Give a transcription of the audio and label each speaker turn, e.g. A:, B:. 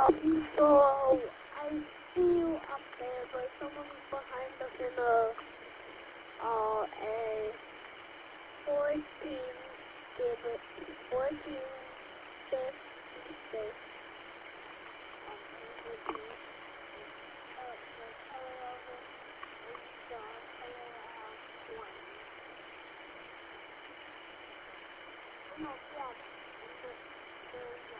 A: So I see you up there, but someone's behind us in a 14 game, 14 space, space. No, yeah,